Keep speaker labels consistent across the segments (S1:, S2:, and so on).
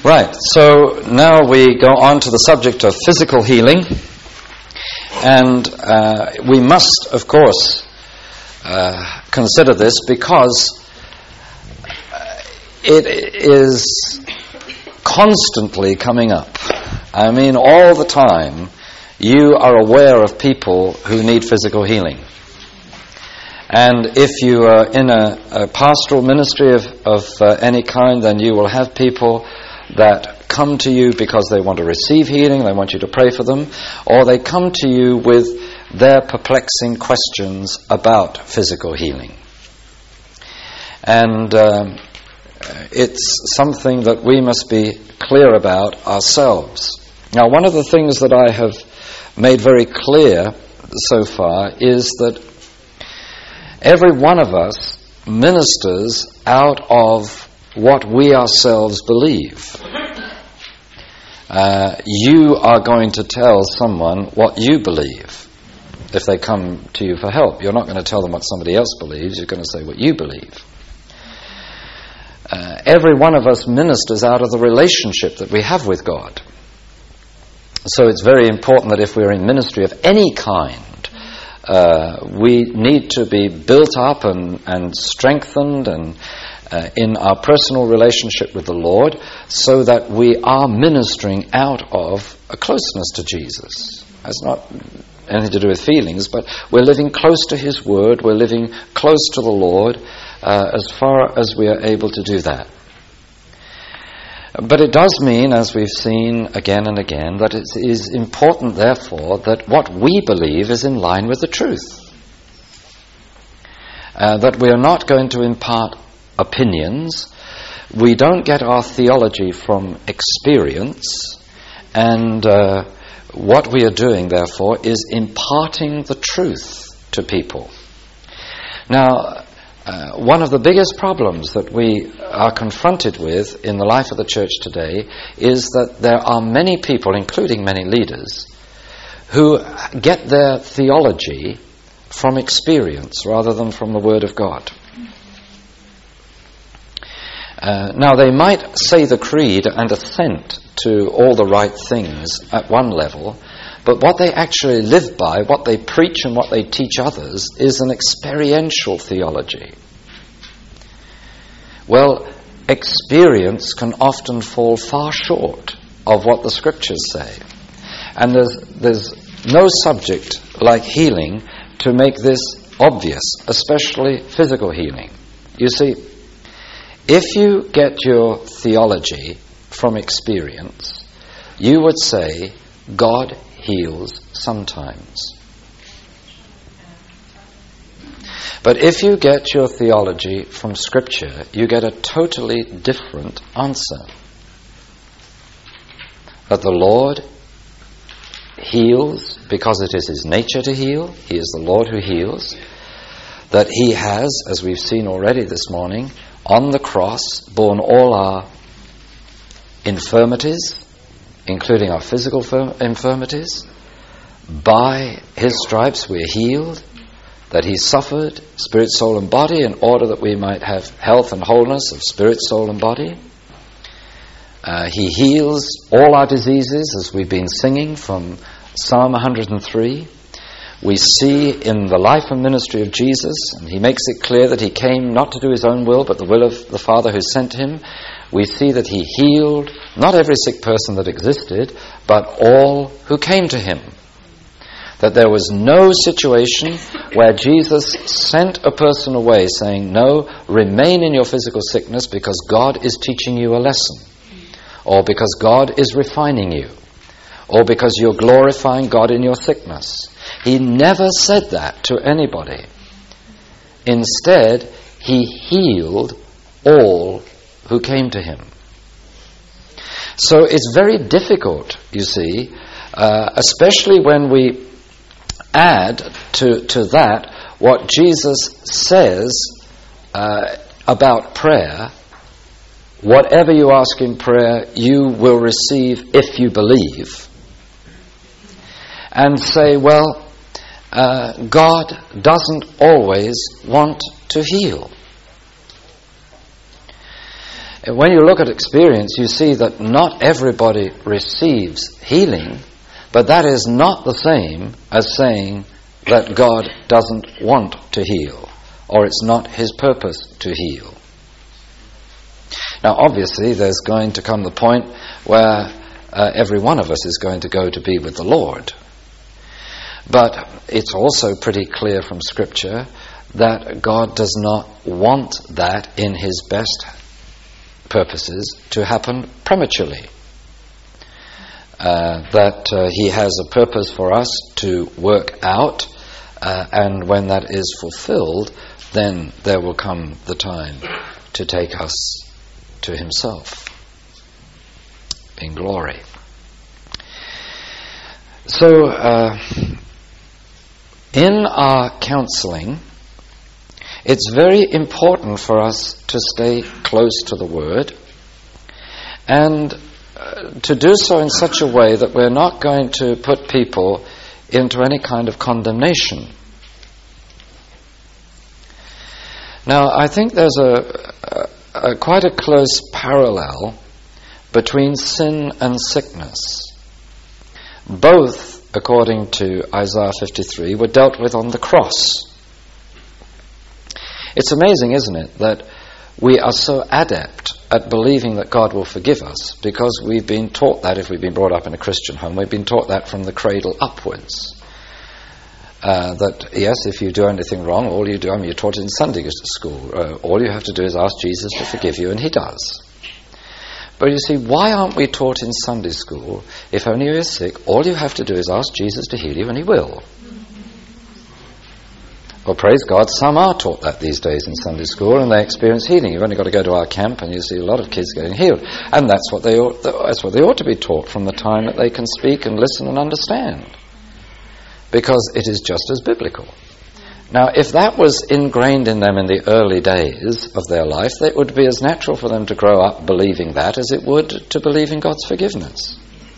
S1: Right, so now we go on to the subject of physical healing, and we must, of course, consider this because it is constantly coming up. I mean, all the time you are aware of people who need physical healing. And if you are in a pastoral ministry of any kind, then you will have people that come to you because they want to receive healing, they want you to pray for them, or they come to you with their perplexing questions about physical healing. And it's something that we must be clear about ourselves. Now, one of the things that I have made very clear so far is that every one of us ministers out of what we ourselves believe. You are going to tell someone what you believe if they come to you for help. You're not going to tell them what somebody else believes. You're going to say what you believe. Every one of us ministers out of the relationship that we have with God. So it's very important that if we're in ministry of any kind, we need to be built up and strengthened and in our personal relationship with the Lord, so that we are ministering out of a closeness to Jesus. It's not anything to do with feelings, but we're living close to His Word, we're living close to the Lord as far as we are able to do that. But it does mean, as we've seen again and again, that it is important, therefore, that what we believe is in line with the truth. That we are not going to impart opinions. We don't get our theology from experience, and what we are doing, therefore, is imparting the truth to people. Now, one of the biggest problems that we are confronted with in the life of the church today is that there are many people, including many leaders, who get their theology from experience rather than from the Word of God. Now, they might say the creed and assent to all the right things at one level, but what they actually live by, what they preach and what they teach others, is an experiential theology. Well, experience can often fall far short of what the Scriptures say. And there's no subject like healing to make this obvious, especially physical healing. You see, if you get your theology from experience, you would say God heals sometimes. But if you get your theology from Scripture, you get a totally different answer. That the Lord heals because it is His nature to heal. He is the Lord who heals. That He has, as we've seen already this morning, on the cross, borne all our infirmities, including our physical infirmities. By His stripes we are healed. That He suffered, spirit, soul and body, in order that we might have health and wholeness of spirit, soul and body. He heals all our diseases, as we've been singing from Psalm 103. We see in the life and ministry of Jesus, and He makes it clear that He came not to do His own will, but the will of the Father who sent Him. We see that He healed not every sick person that existed, but all who came to Him. That there was no situation where Jesus sent a person away saying, no, remain in your physical sickness because God is teaching you a lesson, or because God is refining you, or because you're glorifying God in your sickness. He never said that to anybody. Instead, He healed all who came to Him. So it's very difficult, you see, especially when we add to that what Jesus says about prayer. Whatever you ask in prayer, you will receive if you believe. And say, well, God doesn't always want to heal. When you look at experience, you see that not everybody receives healing, but that is not the same as saying that God doesn't want to heal, or it's not his purpose to heal. Now, obviously, there's going to come the point where every one of us is going to go to be with the Lord. But it's also pretty clear from Scripture that God does not want that in his best purposes to happen prematurely. That he has a purpose for us to work out, and when that is fulfilled, then there will come the time to take us to himself in glory. So, in our counseling, it's very important for us to stay close to the Word, and to do so in such a way that we're not going to put people into any kind of condemnation. Now, I think there's quite a close parallel between sin and sickness. Both, according to Isaiah 53, were dealt with on the cross. It's amazing, isn't it, that we are so adept at believing that God will forgive us because we've been taught that. If we've been brought up in a Christian home, we've been taught that from the cradle upwards. That, yes, if you do anything wrong, all you do, you're taught in Sunday school, all you have to do is ask Jesus to forgive you, and he does. But you see, why aren't we taught in Sunday school, if only you're sick, all you have to do is ask Jesus to heal you, and he will? Well, praise God, some are taught that these days in Sunday school, and they experience healing. You've only got to go to our camp, and you see a lot of kids getting healed. And that's what they ought to be taught from the time that they can speak and listen and understand, because it is just as biblical. Now, if that was ingrained in them in the early days of their life, it would be as natural for them to grow up believing that as it would to believe in God's forgiveness.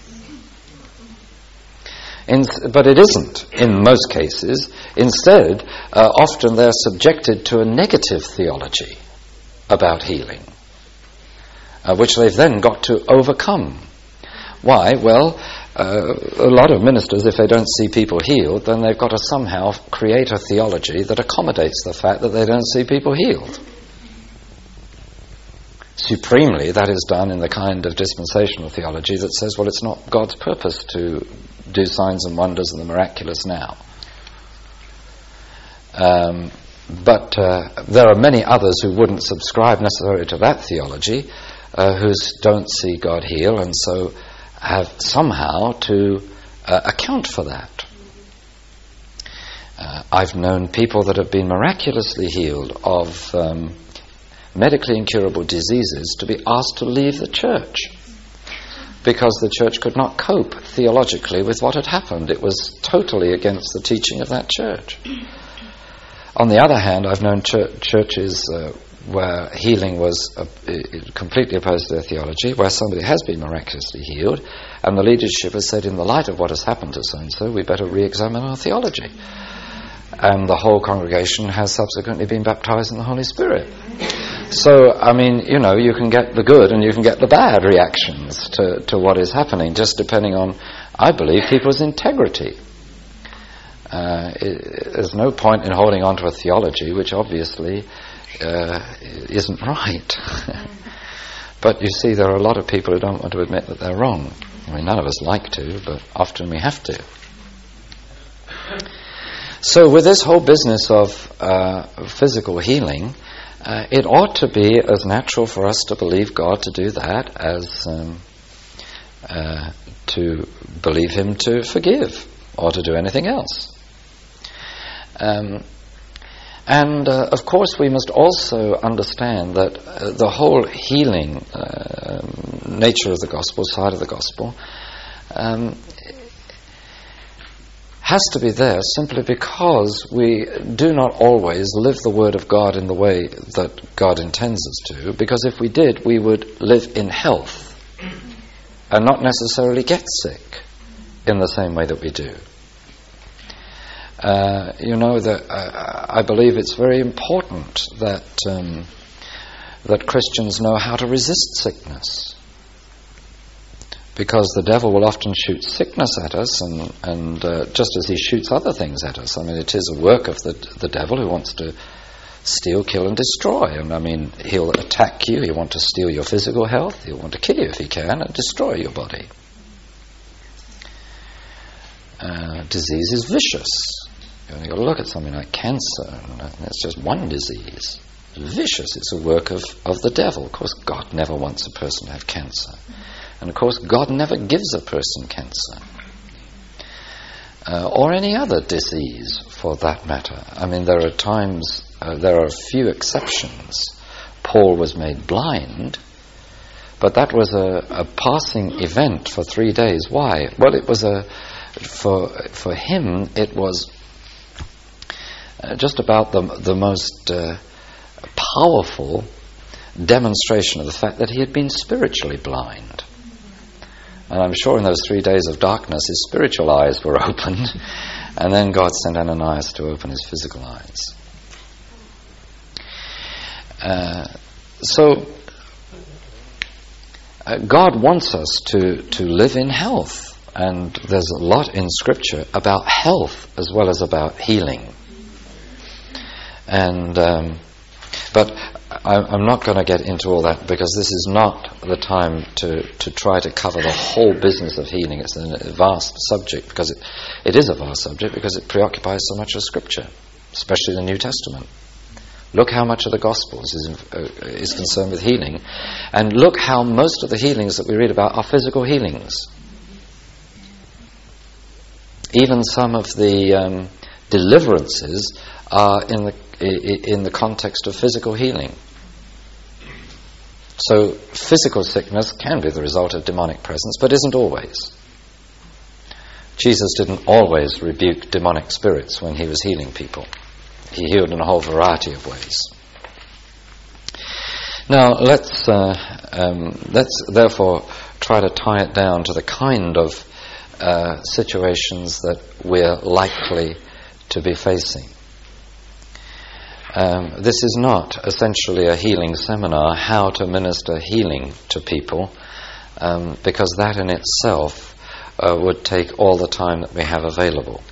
S1: But it isn't in most cases. Instead, often they're subjected to a negative theology about healing, which they've then got to overcome. Why? Well, a lot of ministers, if they don't see people healed, then they've got to somehow create a theology that accommodates the fact that they don't see people healed. Supremely, that is done in the kind of dispensational theology that says, well, it's not God's purpose to do signs and wonders and the miraculous now. But there are many others who wouldn't subscribe necessarily to that theology, who don't see God heal, and so have somehow to account for that. I've known people that have been miraculously healed of medically incurable diseases to be asked to leave the church because the church could not cope theologically with what had happened. It was totally against the teaching of that church. On the other hand, I've known churches where healing was completely opposed to their theology, where somebody has been miraculously healed, and the leadership has said, in the light of what has happened to so-and-so, we better re-examine our theology. And the whole congregation has subsequently been baptized in the Holy Spirit. So, I mean, you can get the good and you can get the bad reactions to what is happening, just depending on, I believe, people's integrity. There's no point in holding on to a theology which obviously isn't right. But you see, there are a lot of people who don't want to admit that they're wrong. I mean, none of us like to, but often we have to. So with this whole business of physical healing, it ought to be as natural for us to believe God to do that as to believe him to forgive or to do anything else. And of course we must also understand that the whole healing nature of the gospel, side of the gospel, has to be there simply because we do not always live the Word of God in the way that God intends us to, because if we did, we would live in health and not necessarily get sick in the same way that we do. I believe it's very important that that Christians know how to resist sickness. Because the devil will often shoot sickness at us, and just as he shoots other things at us. I mean, it is a work of the devil who wants to steal, kill, and destroy. And I mean, he'll attack you, he'll want to steal your physical health, he'll want to kill you if he can, and destroy your body. Disease is vicious. You've got to look at something like cancer, and it's just one disease. It's vicious, it's a work of the devil. Of course, God never wants a person to have cancer. And of course, God never gives a person cancer. Or any other disease, for that matter. I mean, there are times, there are a few exceptions. Paul was made blind, but that was a passing event for 3 days. Why? Well, it was for him, it was just about the most powerful demonstration of the fact that he had been spiritually blind. And I'm sure in those 3 days of darkness his spiritual eyes were opened, and then God sent Ananias to open his physical eyes. So God wants us to live in health, and there's a lot in Scripture about health as well as about healing. And but I'm not going to get into all that, because this is not the time to try to cover the whole business of healing. It's a vast subject, because it is a vast subject, because it preoccupies so much of Scripture, especially the New Testament. Look how much of the Gospels is concerned with healing, and look how most of the healings that we read about are physical healings. Even some of the deliverances are in the context of physical healing. So physical sickness can be the result of demonic presence, but isn't always. Jesus didn't always rebuke demonic spirits when he was healing people. He healed in a whole variety of ways. Now let's therefore try to tie it down to the kind of situations that we're likely to be facing. This is not essentially a healing seminar, how to minister healing to people, because that in itself would take all the time that we have available.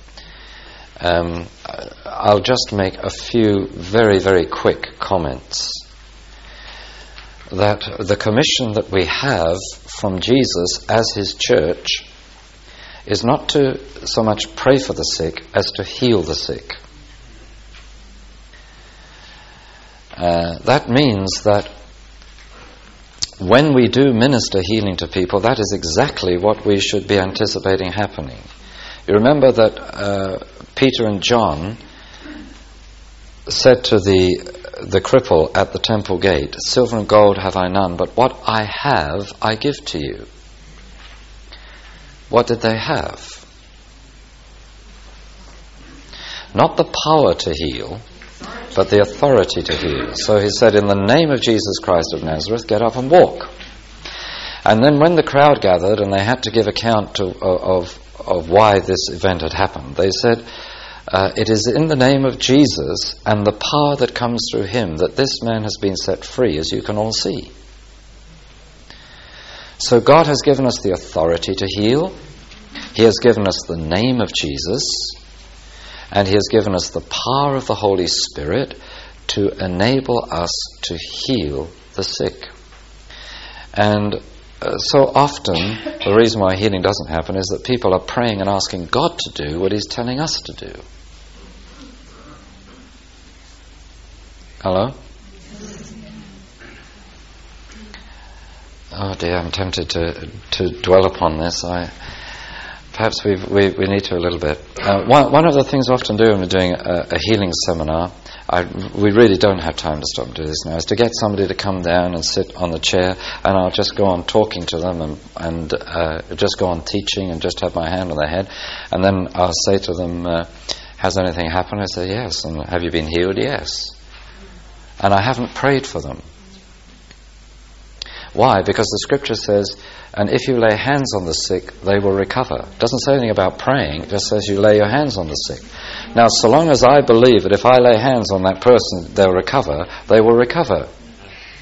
S1: I'll just make a few very, very quick comments. That the commission that we have from Jesus as his church is not to so much pray for the sick as to heal the sick. That means that when we do minister healing to people, that is exactly what we should be anticipating happening. You remember that Peter and John said to the cripple at the temple gate, "Silver and gold have I none, but what I have I give to you." What did they have? Not the power to heal, but the authority to heal. So he said, "In the name of Jesus Christ of Nazareth, get up and walk." And then when the crowd gathered and they had to give account of why this event had happened, they said, "It is in the name of Jesus and the power that comes through him that this man has been set free, as you can all see." So God has given us the authority to heal. He has given us the name of Jesus. And he has given us the power of the Holy Spirit to enable us to heal the sick. And so often, the reason why healing doesn't happen is that people are praying and asking God to do what he's telling us to do. Hello? Oh dear, I'm tempted to dwell upon this. Perhaps we need to a little bit. One of the things we often do when we're doing a healing seminar, we really don't have time to stop and do this now, is to get somebody to come down and sit on the chair, and I'll just go on talking to them and just go on teaching and just have my hand on their head, and then I'll say to them, "Has anything happened?" I say, "Yes." "And have you been healed?" "Yes." And I haven't prayed for them. Why? Because the Scripture says, "And if you lay hands on the sick, they will recover." It doesn't say anything about praying, it just says you lay your hands on the sick. Now, so long as I believe that if I lay hands on that person, they'll recover, they will recover.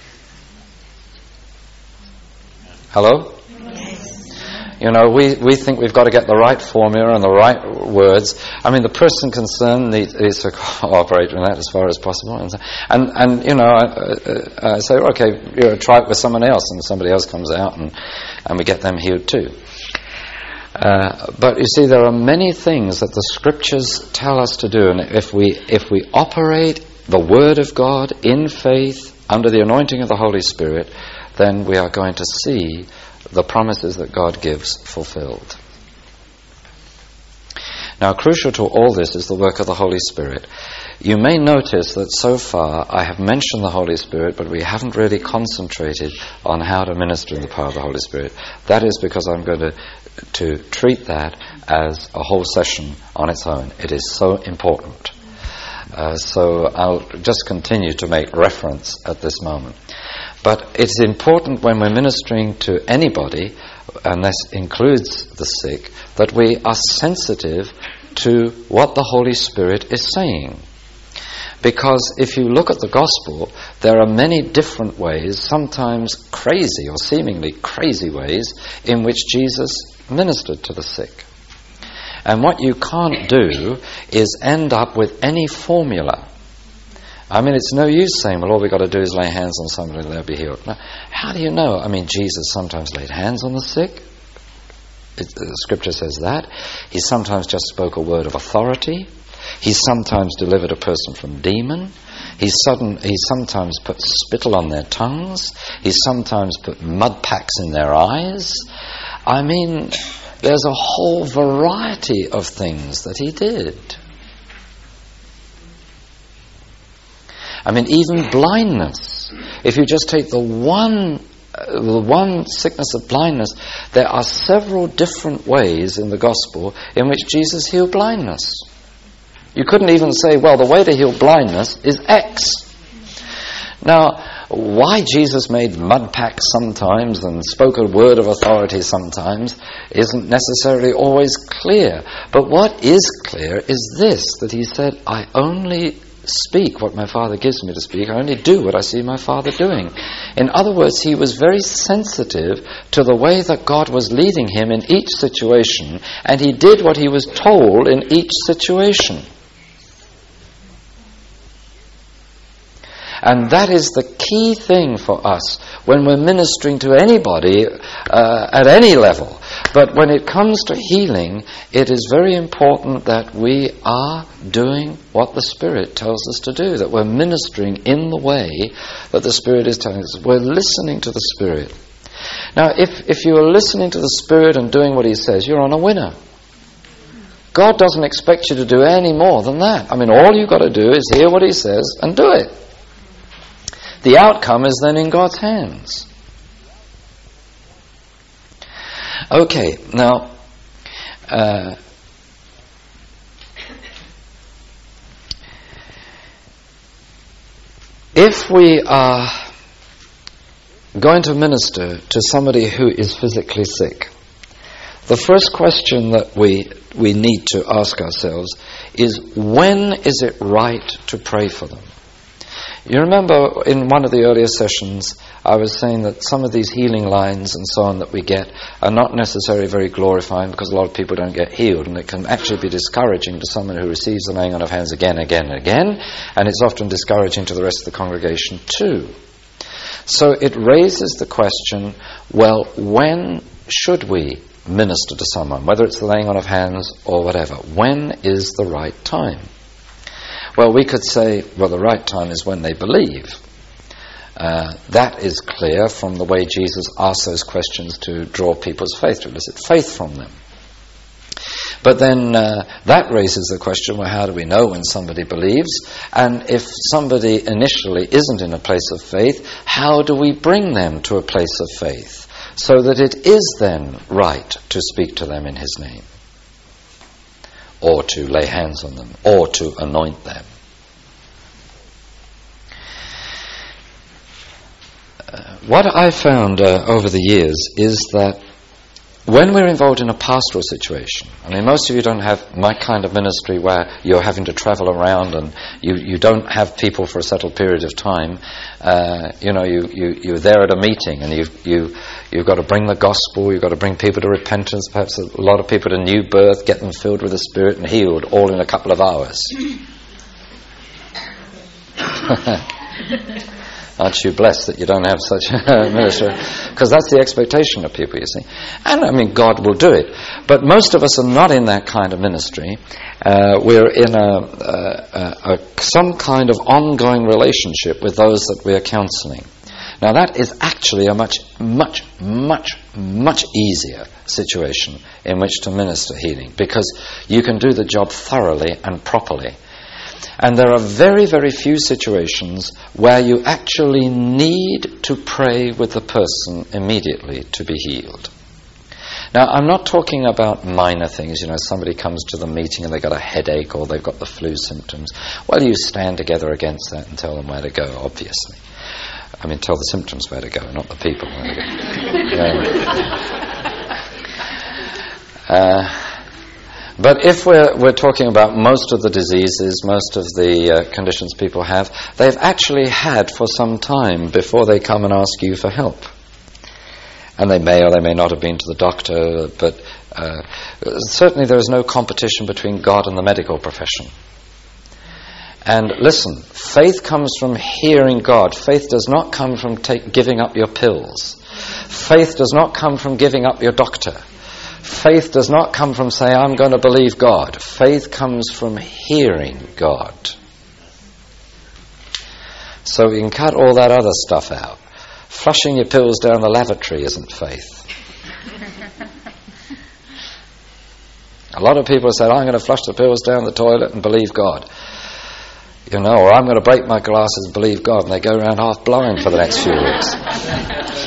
S1: Hello? You know, we think we've got to get the right formula and the right words. I mean, the person concerned needs to cooperate with that as far as possible. And you know, I say, okay, try it with someone else, and somebody else comes out, and we get them healed too. But you see, there are many things that the Scriptures tell us to do, and if we operate the Word of God in faith under the anointing of the Holy Spirit, then we are going to see the promises that God gives fulfilled. Now, crucial to all this is the work of the Holy Spirit. You may notice that so far I have mentioned the Holy Spirit, but we haven't really concentrated on how to minister in the power of the Holy Spirit. That is because I'm going to treat that as a whole session on its own. It is so important. So I'll just continue to make reference at this moment. But it's important when we're ministering to anybody, and this includes the sick, that we are sensitive to what the Holy Spirit is saying. Because if you look at the gospel, there are many different ways, sometimes crazy or seemingly crazy ways, in which Jesus ministered to the sick. And what you can't do is end up with any formula. I mean, it's no use saying, well, all we've got to do is lay hands on somebody and they'll be healed. Now, how do you know? I mean, Jesus sometimes laid hands on the sick. The Scripture says that. He sometimes just spoke a word of authority. He sometimes delivered a person from demon. He sometimes put spittle on their tongues. He sometimes put mud packs in their eyes. I mean, there's a whole variety of things that he did. I mean, even blindness. If you just take the one sickness of blindness, there are several different ways in the gospel in which Jesus healed blindness. You couldn't even say, well, the way to heal blindness is X. Now, why Jesus made mud packs sometimes and spoke a word of authority sometimes isn't necessarily always clear. But what is clear is this, that he said, I only speak what my Father gives me to speak. I only do what I see my Father doing. In other words, he was very sensitive to the way that God was leading him in each situation, and he did what he was told in each situation. And that is the key thing for us when we're ministering to anybody at any level. But when it comes to healing, it is very important that we are doing what the Spirit tells us to do, that we're ministering in the way that the Spirit is telling us. We're listening to the Spirit. Now, if you are listening to the Spirit and doing what he says, you're on a winner. God doesn't expect you to do any more than that. I mean, all you've got to do is hear what he says and do it. The outcome is then in God's hands. Okay, now, if we are going to minister to somebody who is physically sick, the first question that we need to ask ourselves is, when is it right to pray for them? You remember in one of the earlier sessions I was saying that some of these healing lines and so on that we get are not necessarily very glorifying, because a lot of people don't get healed, and it can actually be discouraging to someone who receives the laying on of hands again and again, and it's often discouraging to the rest of the congregation too. So it raises the question, well, when should we minister to someone, whether it's the laying on of hands or whatever? When is the right time? Well, we could say, well, the right time is when they believe. That is clear from the way Jesus asked those questions to draw people's faith, to elicit faith from them. But then that raises the question, well, how do we know when somebody believes? And if somebody initially isn't in a place of faith, how do we bring them to a place of faith so that it is then right to speak to them in his name, or to lay hands on them, or to anoint them? What I found over the years is that when we're involved in a pastoral situation, I mean, most of you don't have my kind of ministry where you're having to travel around and you don't have people for a settled period of time. You're there at a meeting and you've got to bring the gospel, you've got to bring people to repentance, perhaps a lot of people to new birth, get them filled with the Spirit and healed, all in a couple of hours. Aren't you blessed that you don't have such a ministry? Because that's the expectation of people, you see. And, I mean, God will do it. But most of us are not in that kind of ministry. We're in some kind of ongoing relationship with those that we are counseling. Now, that is actually a much, much, much, much easier situation in which to minister healing, because you can do the job thoroughly and properly. And there are very, very few situations where you actually need to pray with the person immediately to be healed. Now, I'm not talking about minor things, somebody comes to the meeting and they've got a headache or they've got the flu symptoms. Well, you stand together against that and tell them where to go, obviously. I mean, tell the symptoms where to go, not the people where to go. But if we're talking about most of the diseases, most of the conditions people have, they've actually had for some time before they come and ask you for help. And they may or they may not have been to the doctor, but certainly there is no competition between God and the medical profession. And listen, faith comes from hearing God. Faith does not come from giving up your pills. Faith does not come from giving up your doctor. Faith does not come from saying, I'm going to believe God. Faith comes from hearing God. So we can cut all that other stuff out. Flushing your pills down the lavatory isn't faith. A lot of people say, I'm going to flush the pills down the toilet and believe God. Or I'm going to break my glasses and believe God. And they go around half blind for the next few weeks.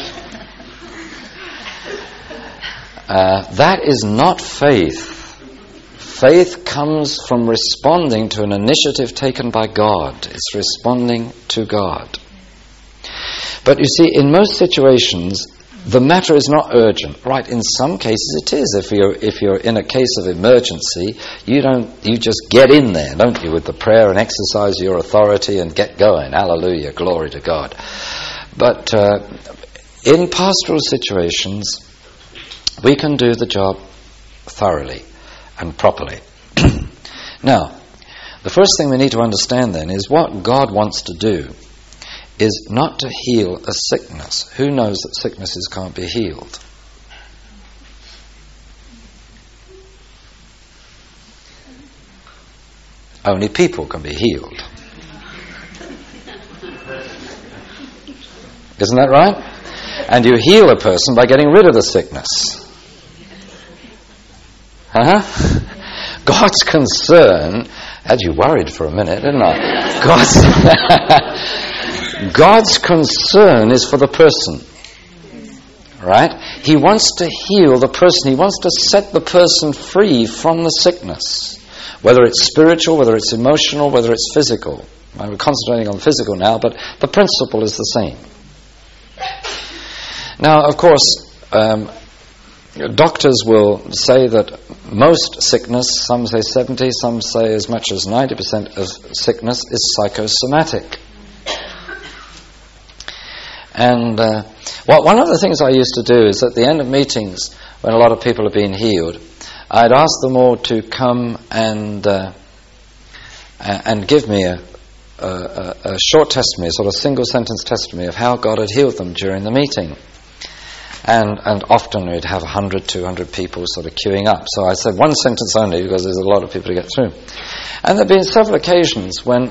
S1: That is not faith. Faith comes from responding to an initiative taken by God. It's responding to God. But you see, in most situations, the matter is not urgent. Right, in some cases it is. If you're in a case of emergency, you just get in there, don't you, with the prayer and exercise your authority and get going. Hallelujah, glory to God. But in pastoral situations, we can do the job thoroughly and properly. Now, the first thing we need to understand then is what God wants to do is not to heal a sickness. Who knows that sicknesses can't be healed? Only people can be healed. Isn't that right? And you heal a person by getting rid of the sickness. God's concern, had you worried for a minute, didn't I? God's concern is for the person. Right? He wants to heal the person. He wants to set the person free from the sickness. Whether it's spiritual, whether it's emotional, whether it's physical. I'm concentrating on physical now, but the principle is the same. Now, of course, doctors will say that most sickness, some say 70, some say as much as 90% of sickness is psychosomatic. And one of the things I used to do is at the end of meetings, when a lot of people have been healed, I'd ask them all to come and give me a short testimony, a sort of single-sentence testimony of how God had healed them during the meeting. And often we'd have 100, 200 people sort of queuing up. So I said one sentence only because there's a lot of people to get through. And there have been several occasions when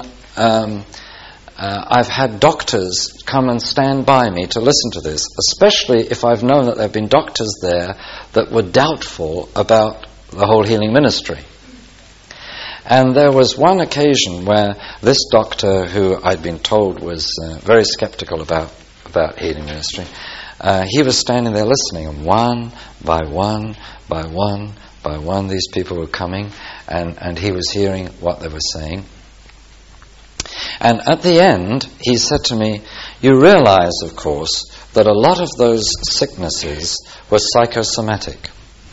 S1: I've had doctors come and stand by me to listen to this, especially if I've known that there have been doctors there that were doubtful about the whole healing ministry. And there was one occasion where this doctor, who I'd been told was very skeptical about healing ministry, he was standing there listening, and one by one by one by one these people were coming, and he was hearing what they were saying. And at the end, he said to me, you realize, of course, that a lot of those sicknesses were psychosomatic.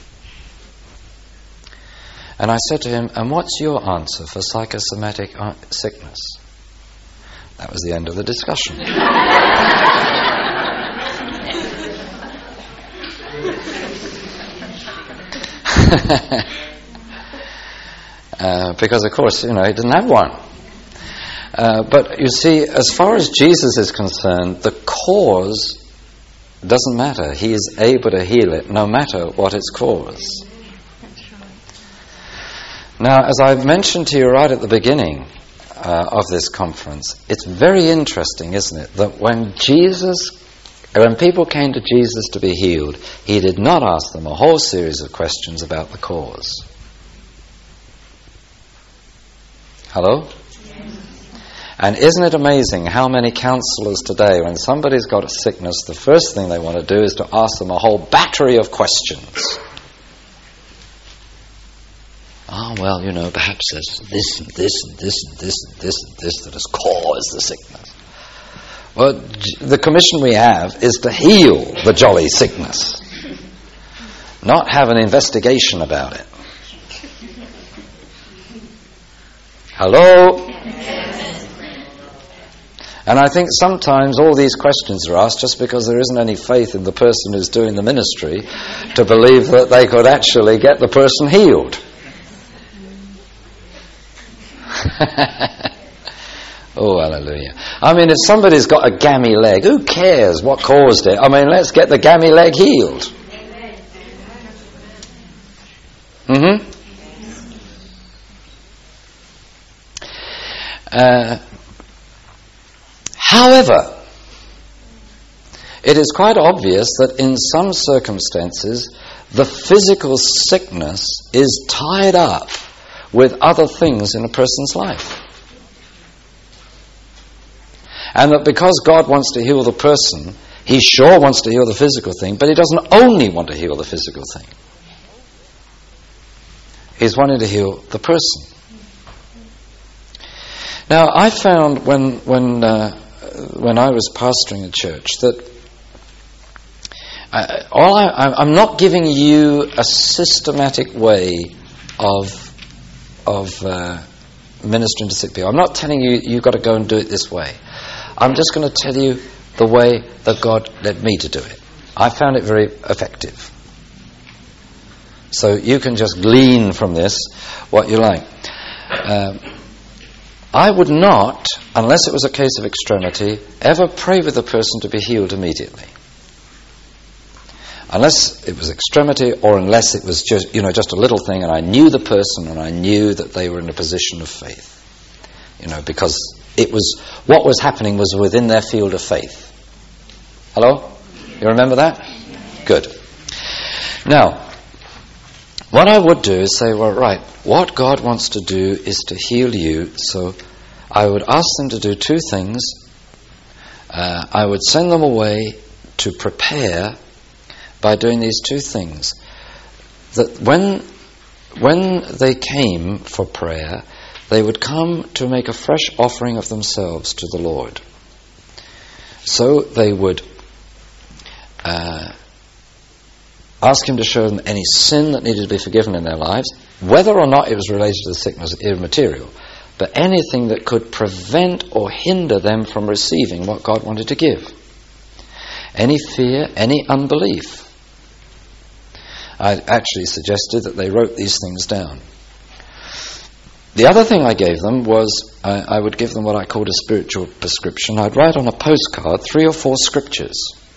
S1: And I said to him, and what's your answer for psychosomatic sickness? That was the end of the discussion. Because, of course, he didn't have one. But you see, as far as Jesus is concerned, the cause doesn't matter. He is able to heal it no matter what its cause. Now, as I mentioned to you right at the beginning of this conference, it's very interesting, isn't it, that when people came to Jesus to be healed, he did not ask them a whole series of questions about the cause. Hello? And isn't it amazing how many counsellors today, when somebody's got a sickness, the first thing they want to do is to ask them a whole battery of questions. Well, perhaps there's this and this and this and this and this and this that has caused the sickness. Well, the commission we have is to heal the jolly sickness, not have an investigation about it. Hello? And I think sometimes all these questions are asked just because there isn't any faith in the person who's doing the ministry to believe that they could actually get the person healed. Oh, hallelujah. If somebody's got a gammy leg, who cares what caused it? Let's get the gammy leg healed. However, it is quite obvious that in some circumstances the physical sickness is tied up with other things in a person's life. And that because God wants to heal the person, he sure wants to heal the physical thing, but he doesn't only want to heal the physical thing. He's wanting to heal the person. Now, I found when I was pastoring a church that I'm not giving you a systematic way of ministering to sick people. I'm not telling you you've got to go and do it this way. I'm just going to tell you the way that God led me to do it. I found it very effective. So you can just glean from this what you like. I would not, unless it was a case of extremity, ever pray with the person to be healed immediately. Unless it was extremity, or unless it was just a little thing and I knew the person and I knew that they were in a position of faith. Because it was, what was happening was within their field of faith. Hello? You remember that? Good. Now, what I would do is say, well, right, what God wants to do is to heal you, so I would ask them to do two things. I would send them away to prepare by doing these two things. That when they came for prayer, they would come to make a fresh offering of themselves to the Lord. So they would ask him to show them any sin that needed to be forgiven in their lives, whether or not it was related to the sickness, immaterial, but anything that could prevent or hinder them from receiving what God wanted to give. Any fear, any unbelief. I actually suggested that they wrote these things down. The other thing I gave them was, I would give them what I called a spiritual prescription. I'd write on a postcard 3 or 4 scriptures.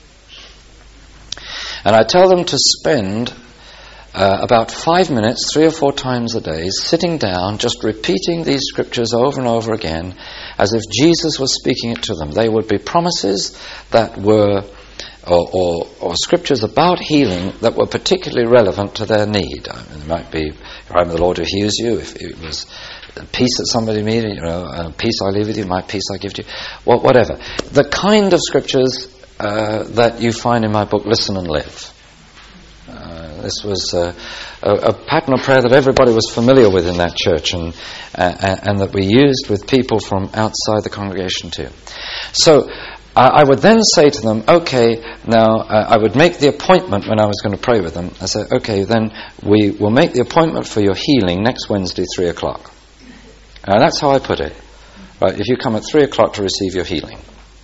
S1: And I tell them to spend about 5 minutes, 3 or 4 times a day, sitting down, just repeating these scriptures over and over again, as if Jesus was speaking it to them. They would be promises that were, or scriptures about healing that were particularly relevant to their need. It might be, I am the Lord who heals you. If it was peace that somebody needed, peace I leave with you, my peace I give to you. Whatever. The kind of scriptures that you find in my book, Listen and Live. This was a pattern of prayer that everybody was familiar with in that church, and that we used with people from outside the congregation too. So I would then say to them, okay, now I would make the appointment when I was going to pray with them. I said, okay, then we will make the appointment for your healing next Wednesday, 3 o'clock. And that's how I put it. Right, if you come at 3 o'clock to receive your healing.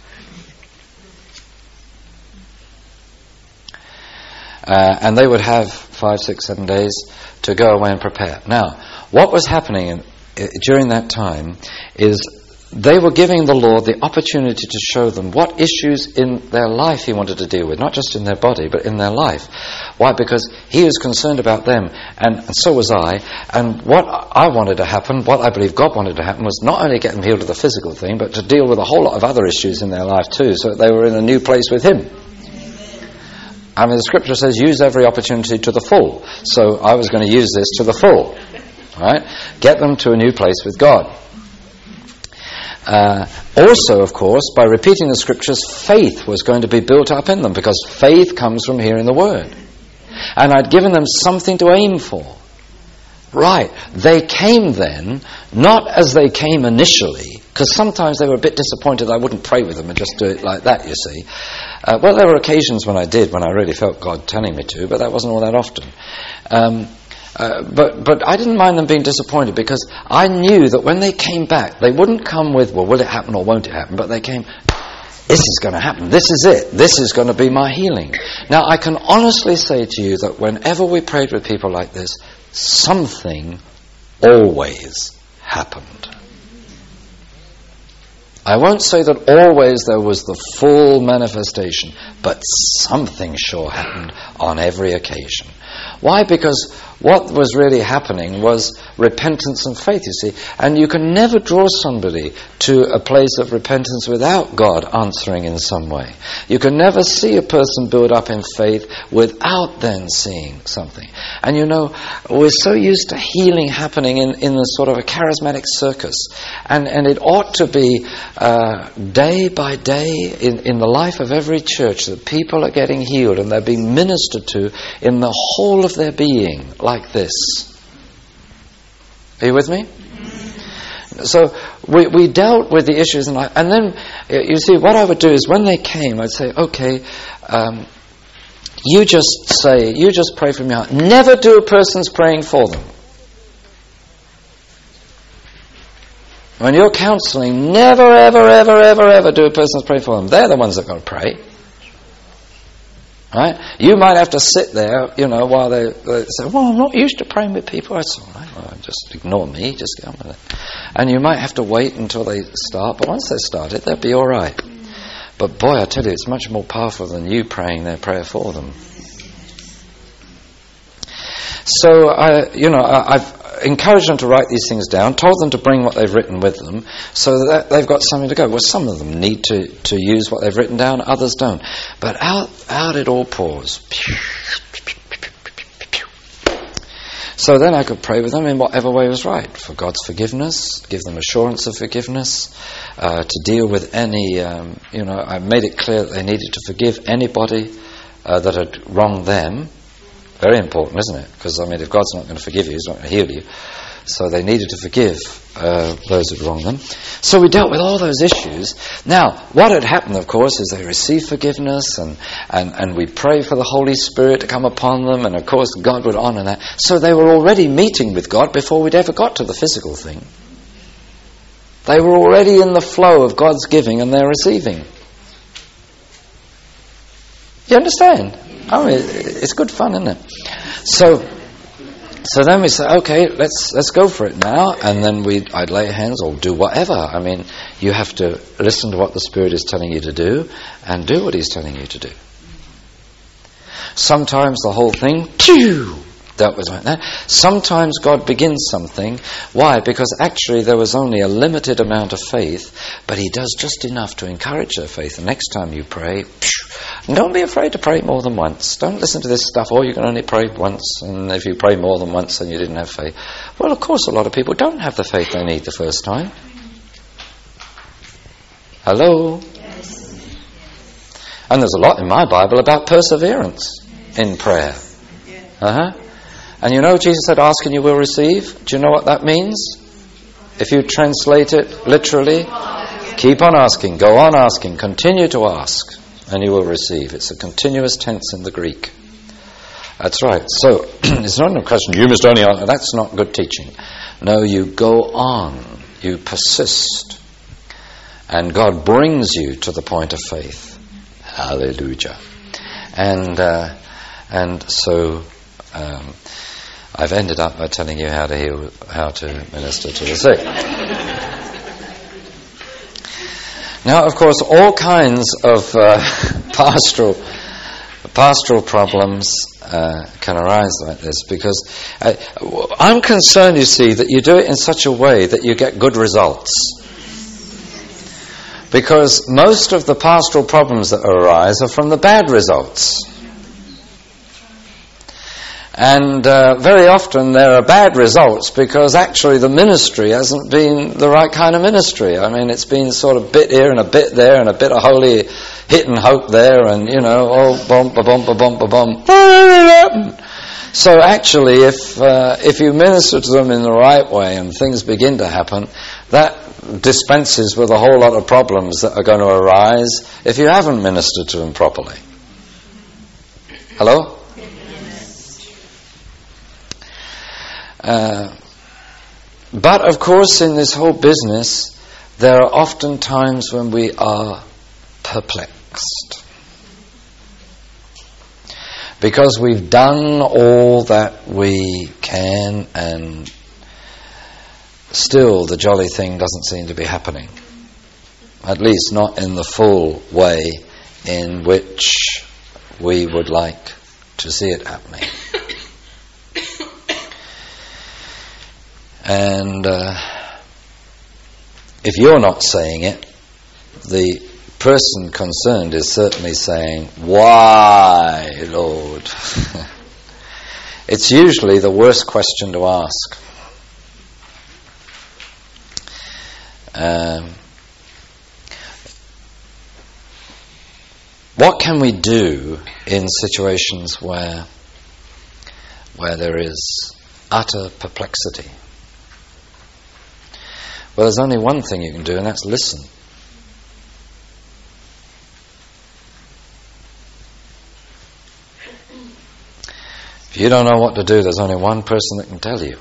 S1: And they would have 5, 6, 7 days to go away and prepare. Now, what was happening during that time is they were giving the Lord the opportunity to show them what issues in their life He wanted to deal with, not just in their body, but in their life. Why? Because He was concerned about them, and so was I. And what I wanted to happen, what I believe God wanted to happen, was not only get them healed of the physical thing, but to deal with a whole lot of other issues in their life too, so that they were in a new place with Him. I mean, the Scripture says, use every opportunity to the full. So I was going to use this to the full. Right? Get them to a new place with God. Also, of course, by repeating the Scriptures, faith was going to be built up in them, because faith comes from hearing the Word. And I'd given them something to aim for. Right. They came then, not as they came initially, because sometimes they were a bit disappointed I wouldn't pray with them and just do it like that, you see. Well, there were occasions when I did, when I really felt God telling me to, but that wasn't all that often. But I didn't mind them being disappointed, because I knew that when they came back, they wouldn't come with, well, will it happen or won't it happen? But they came, this is going to happen. This is it. This is going to be my healing. Now, I can honestly say to you that whenever we prayed with people like this, something always happened. I won't say that always there was the full manifestation, but something sure happened on every occasion. Why? Because what was really happening was repentance and faith, you see. And you can never draw somebody to a place of repentance without God answering in some way. You can never see a person build up in faith without then seeing something. And you know, we're so used to healing happening in a sort of a charismatic circus. And it ought to be day by day in the life of every church that people are getting healed and they're being ministered to in the whole of their being, like this. Are you with me? So we dealt with the issues in life, and then you see what I would do is when they came, I'd say, okay, you just pray from your heart. Never do a person's praying for them. When you're counseling, never, ever, ever, ever, ever do a person's praying for them. They're the ones that got to pray. Right? You might have to sit there, you know, while they say, well, I'm not used to praying with people. That's all right. Well, just ignore me. Just get on with it. And you might have to wait until they start. But once they started, they'll be all right. But boy, I tell you, it's much more powerful than you praying their prayer for them. So, I've encouraged them to write these things down, told them to bring what they've written with them, so that they've got something to go. Well, some of them need to use what they've written down, others don't. But out it all pours. So then I could pray with them in whatever way was right. For God's forgiveness, give them assurance of forgiveness, to deal with any, I made it clear that they needed to forgive anybody that had wronged them. Very important, isn't it? Because, if God's not going to forgive you, He's not going to heal you. So they needed to forgive those who wronged them. So we dealt with all those issues. Now, what had happened, of course, is they received forgiveness, and we pray for the Holy Spirit to come upon them, and of course God would honour that. So they were already meeting with God before we'd ever got to the physical thing. They were already in the flow of God's giving and their receiving. You understand? It's good fun, isn't it? So then we say, okay, let's go for it now. And then I'd lay hands or do whatever. You have to listen to what the Spirit is telling you to do and do what He's telling you to do. Sometimes the whole thing, that was like that. Sometimes God begins something. Why? Because actually there was only a limited amount of faith, but He does just enough to encourage their faith. The next time you pray, don't be afraid to pray more than once. Don't listen to this stuff, you can only pray once, and if you pray more than once then you didn't have faith. Well, of course a lot of people don't have the faith they need the first time. Hello? Yes. And there's a lot in my Bible about perseverance in prayer. And Jesus said, ask and you will receive. Do you know what that means? If you translate it literally, Keep on asking, go on asking, continue to ask, and you will receive. It's a continuous tense in the Greek. That's right. So, it's not a question, you must only answer. That's not good teaching. No, you go on, you persist, and God brings you to the point of faith. Hallelujah. And so I've ended up by telling you how to minister to the sick. Now, of course, all kinds of pastoral problems can arise like this, because I'm concerned, you see, that you do it in such a way that you get good results. Because most of the pastoral problems that arise are from the bad results. And very often there are bad results because actually the ministry hasn't been the right kind of ministry. I mean, it's been sort of bit here and a bit there and a bit of holy hit and hope there and, oh, bump, ba-bump, ba-bump, ba-bump. So actually, if you minister to them in the right way and things begin to happen, that dispenses with a whole lot of problems that are going to arise if you haven't ministered to them properly. Hello? But of course, in this whole business, there are often times when we are perplexed. Because we've done all that we can and still the jolly thing doesn't seem to be happening. At least not in the full way in which we would like to see it happening. And if you're not saying it, the person concerned is certainly saying, "Why, Lord?" It's usually the worst question to ask. What can we do in situations where there is utter perplexity? Well, there's only one thing you can do, and that's listen. If you don't know what to do, there's only one person that can tell you.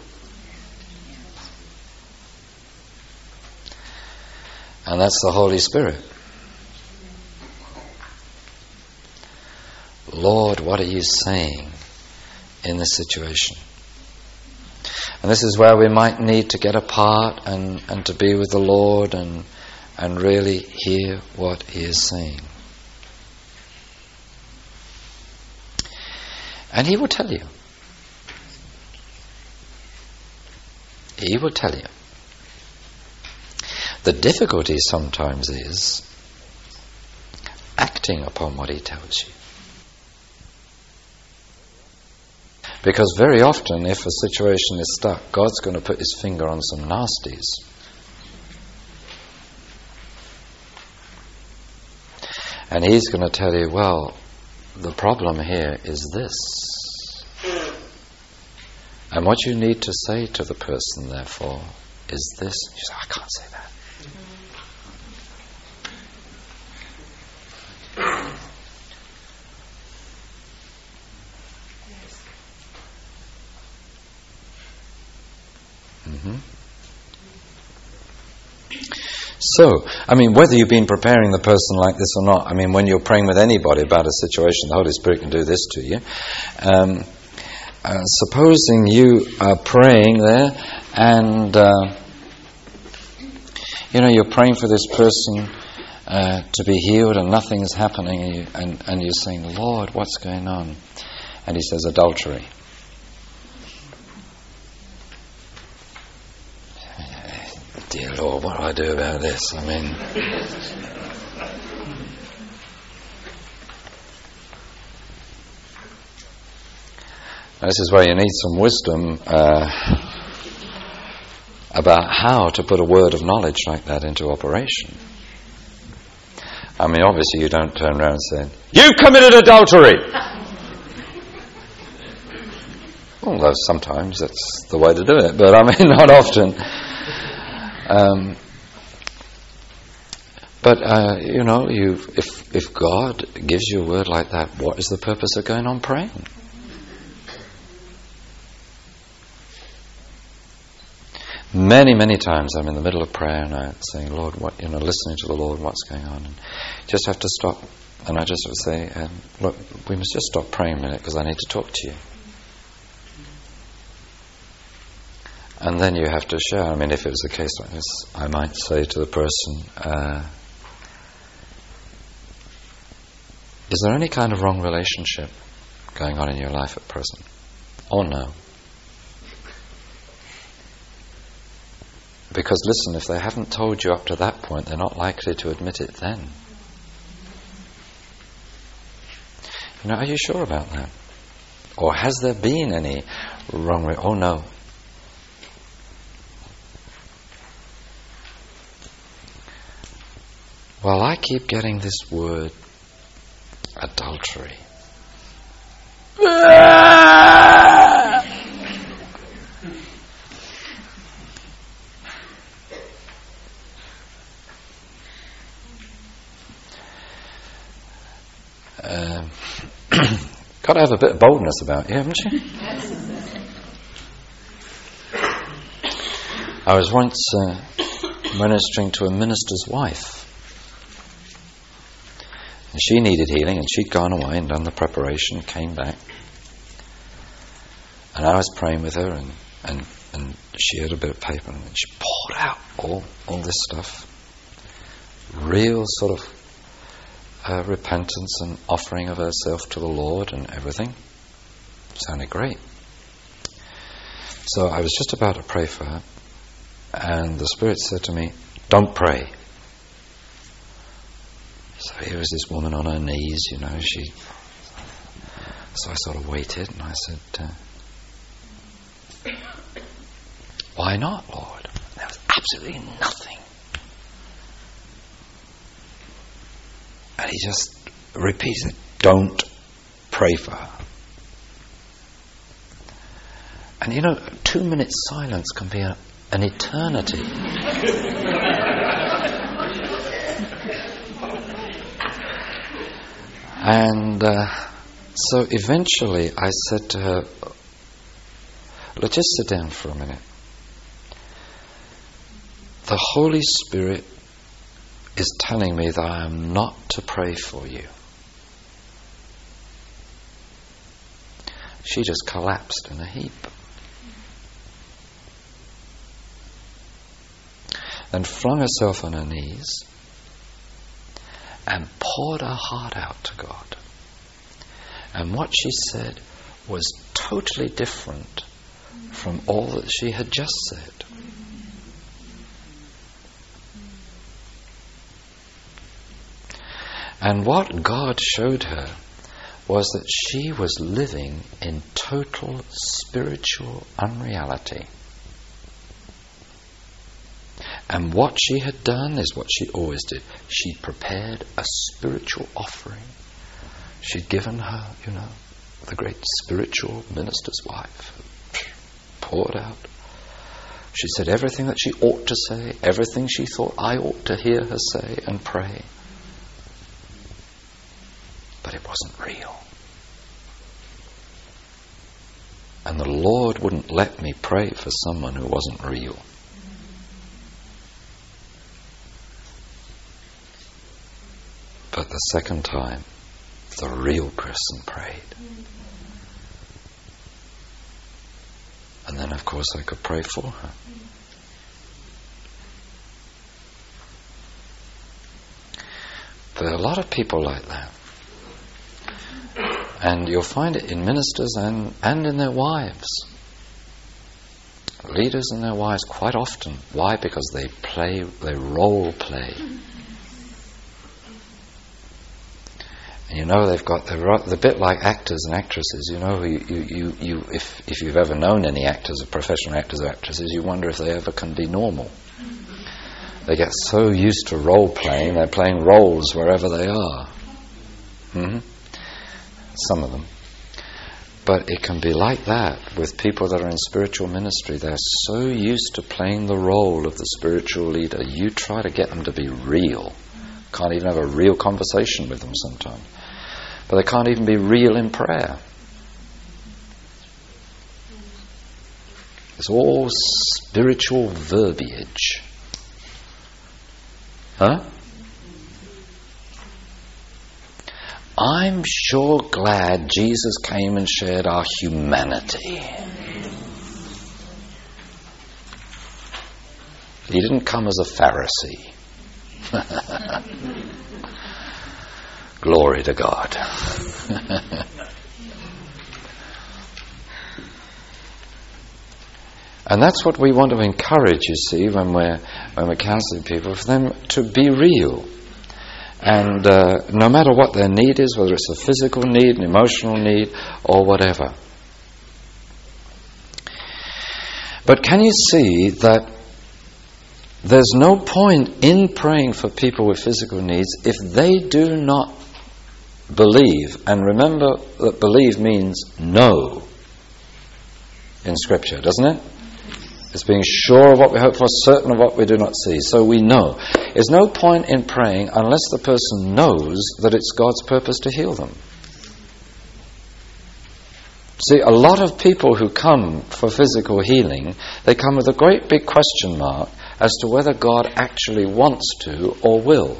S1: And that's the Holy Spirit. Lord, what are you saying in this situation? And this is where we might need to get apart and to be with the Lord and really hear what He is saying. And He will tell you. He will tell you. The difficulty sometimes is acting upon what He tells you. Because very often, if a situation is stuck, God's going to put His finger on some nasties. And He's going to tell you, well, the problem here is this. And what you need to say to the person, therefore, is this. You say, I can't say that. So, I mean, whether you've been preparing the person like this or not, I mean, when you're praying with anybody about a situation, the Holy Spirit can do this to you. Supposing you are praying there and, you're praying for this person to be healed and nothing's happening and you're saying, Lord, what's going on? And He says, adultery. Dear Lord, what do I do about this? I mean, this is where you need some wisdom about how to put a word of knowledge like that into operation. I mean, obviously you don't turn around and say, "You've committed adultery!" Although sometimes that's the way to do it, but I mean, not often. But, if God gives you a word like that, what is the purpose of going on praying? Many, many times I'm in the middle of prayer and I'm saying, Lord, listening to the Lord, what's going on? And just have to stop. And I just would say, look, we must just stop praying a minute because I need to talk to you. And then you have to share. I mean, if it was a case like this, I might say to the person, is there any kind of wrong relationship going on in your life at present? Or no? Because listen, if they haven't told you up to that point, they're not likely to admit it then. Are you sure about that? Or has there been any wrong way? Oh no. Well, I keep getting this word, adultery. Got to have a bit of boldness about you, haven't you? I was once ministering to a minister's wife. And she needed healing, and she'd gone away and done the preparation, came back. And I was praying with her, and she had a bit of paper, and she poured out all this stuff. Real sort of repentance and offering of herself to the Lord and everything. Sounded great. So I was just about to pray for her, and the Spirit said to me, don't pray. So here was this woman on her knees, so I sort of waited, and I said, why not, Lord? There was absolutely nothing. And he just repeats it, don't pray for her. And 2 minutes silence can be an eternity. And so eventually I said to her, let's just sit down for a minute. The Holy Spirit is telling me that I am not to pray for you. She just collapsed in a heap. Then flung herself on her knees and poured her heart out to God. And what she said was totally different from all that she had just said. And what God showed her was that she was living in total spiritual unreality. And what she had done is what she always did. She prepared a spiritual offering. She'd given her, the great spiritual minister's wife. Poured out. She said everything that she ought to say, everything she thought I ought to hear her say and pray. But it wasn't real. And the Lord wouldn't let me pray for someone who wasn't real. But the second time, the real person prayed. And then, of course, I could pray for her. There are a lot of people like that. And you'll find it in ministers and in their wives. Leaders and their wives quite often. Why? Because they role play. And they're a bit like actors and actresses. If you've ever known any actors or professional actors or actresses, you wonder if they ever can be normal. They get so used to role playing, they're playing roles wherever they are. Some of them. But it can be like that with people that are in spiritual ministry. They're so used to playing the role of the spiritual leader. You try to get them to be real, Can't even have a real conversation with them sometimes. But they can't even be real in prayer. It's all spiritual verbiage. Huh? I'm sure glad Jesus came and shared our humanity. He didn't come as a Pharisee. Glory to God. And that's what we want to encourage, you see, when we're counseling people, for them to be real. And no matter what their need is, whether it's a physical need, an emotional need, or whatever. But can you see that there's no point in praying for people with physical needs if they do not believe? And remember that believe means know in Scripture, doesn't it? It's being sure of what we hope for, certain of what we do not see. So we know. There's no point in praying unless the person knows that it's God's purpose to heal them. See, a lot of people who come for physical healing, they come with a great big question mark as to whether God actually wants to or will.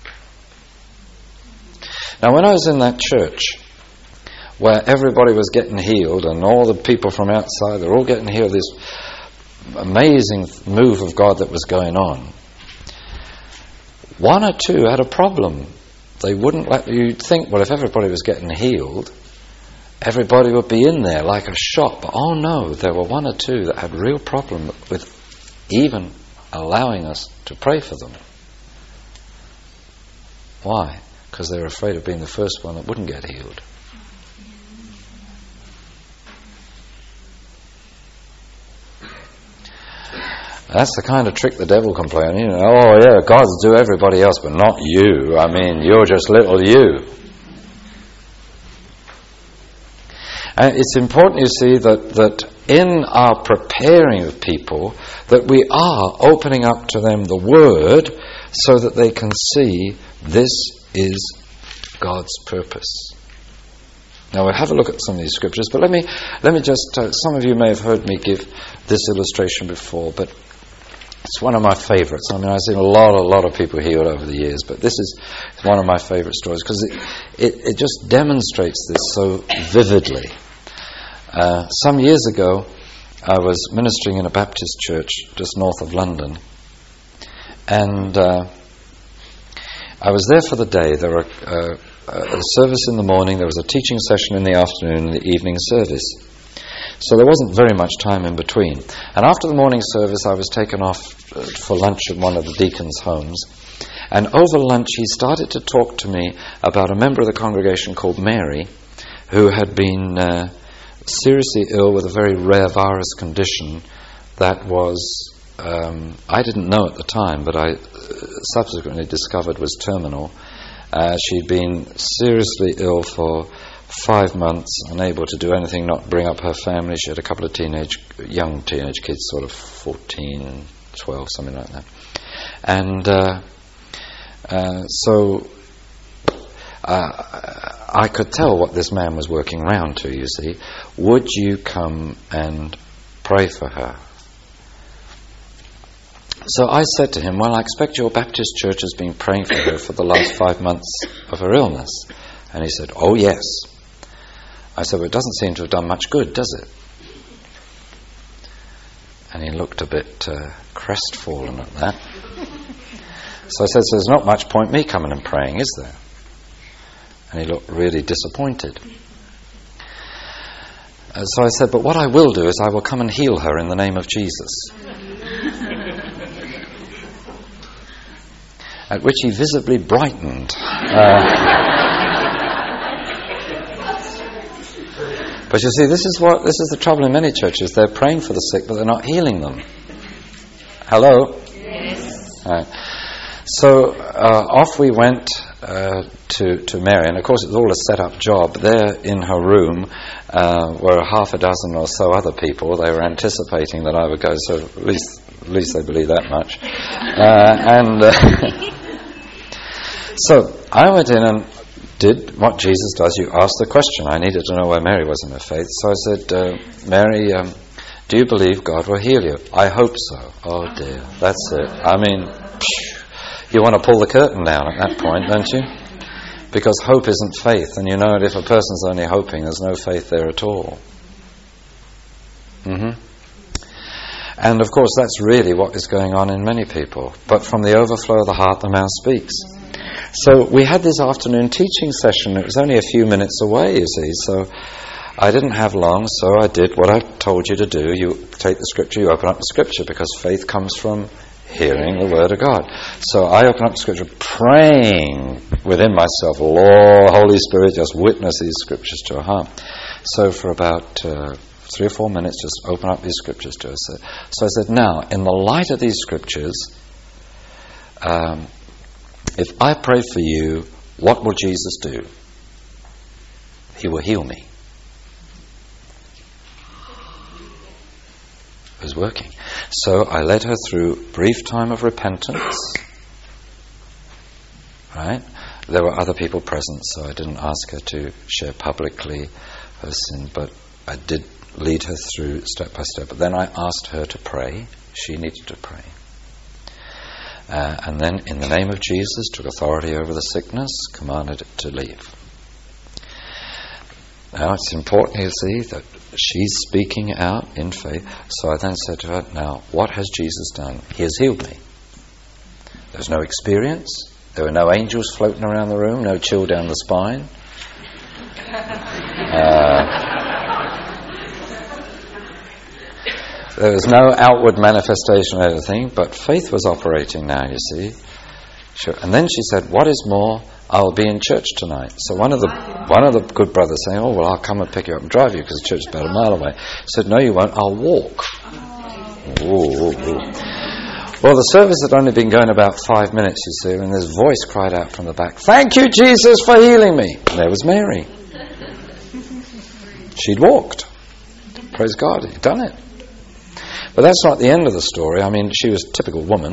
S1: Now, when I was in that church where everybody was getting healed and all the people from outside, they're all getting healed, this amazing move of God that was going on, one or two had a problem. They wouldn't let you think, well, if everybody was getting healed, everybody would be in there like a shop. But oh no, there were one or two that had real problem with even allowing us to pray for them. Why? Because they were afraid of being the first one that wouldn't get healed. That's the kind of trick the devil can play on you. Oh yeah, God's do everybody else, but not you. I mean, you're just little you. And it's important, you see, that in our preparing of people, that we are opening up to them the Word so that they can see this is God's purpose. Now we'll have a look at some of these scriptures, but let me just, some of you may have heard me give this illustration before, but it's one of my favourites. I mean, I've seen a lot of people healed over the years, but this is one of my favourite stories because it just demonstrates this so vividly. Some years ago, I was ministering in a Baptist church just north of London, and I was there for the day. There were a service in the morning, there was a teaching session in the afternoon, and the evening service. So there wasn't very much time in between. And after the morning service, I was taken off for lunch at one of the deacons' homes. And over lunch, he started to talk to me about a member of the congregation called Mary, who had been seriously ill with a very rare virus condition that was, I didn't know at the time, but I subsequently discovered was terminal. She'd been seriously ill for 5 months, unable to do anything, not bring up her family. She had a couple of young teenage kids, sort of 14, 12, something like that. And so I could tell what this man was working round to, you see. Would you come and pray for her? So I said to him, well, I expect your Baptist church has been praying for her for the last 5 months of her illness. And he said, oh yes. I said, well, it doesn't seem to have done much good, does it? And he looked a bit crestfallen at that. So I said, so there's not much point me coming and praying, is there? And he looked really disappointed. So I said, but what I will do is I will come and heal her in the name of Jesus. At which he visibly brightened. But you see, this is the trouble in many churches. They're praying for the sick, but they're not healing them. Hello? Yes. All right. So off we went to Mary, and of course it was all a set-up job. There in her room were half a dozen or so other people. They were anticipating that I would go, so at least they believe that much. So I went in and did what Jesus does. You ask the question. I needed to know where Mary was in her faith. So I said, Mary, do you believe God will heal you? I hope so. Oh dear, that's it. I mean, you want to pull the curtain down at that point, don't you? Because hope isn't faith, and you know that if a person's only hoping, there's no faith there at all. And of course that's really what is going on in many people. But from the overflow of the heart, the mouth speaks. So we had this afternoon teaching session. It was only a few minutes away, you see, so I didn't have long, so I did what I told you to do. You take the scripture, you open up the scripture, because faith comes from hearing the word of God. So I open up the scripture, praying within myself, Lord, Holy Spirit, just witness these scriptures to our heart. So for about 3 or 4 minutes, just open up these scriptures to us. So I said, now, in the light of these scriptures, if I pray for you, what will Jesus do? He will heal me. It was working. So I led her through a brief time of repentance. Right? There were other people present, so I didn't ask her to share publicly her sin, but I did lead her through step by step. But then I asked her to pray. She needed to pray. And then, in the name of Jesus, took authority over the sickness, commanded it to leave. Now, it's important, you see, that she's speaking out in faith. So I then said to her, now, what has Jesus done? He has healed me. There's no experience. There were no angels floating around the room, no chill down the spine. There was no outward manifestation of anything, but faith was operating now, you see. Sure. And then she said, what is more, I'll be in church tonight. So one of the good brothers saying, oh, well, I'll come and pick you up and drive you because the church is about a mile away. Said, no, you won't, I'll walk. Ooh. Well, the service had only been going about 5 minutes, you see, and this voice cried out from the back, thank you, Jesus, for healing me. And there was Mary. She'd walked. Praise God, he'd done it. But that's not the end of the story. I mean, she was a typical woman.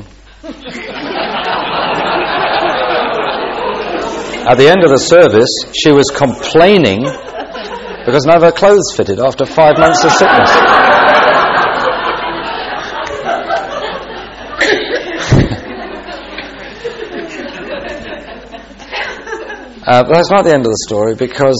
S1: At the end of the service, she was complaining because none of her clothes fitted after 5 months of sickness. But that's not the end of the story, because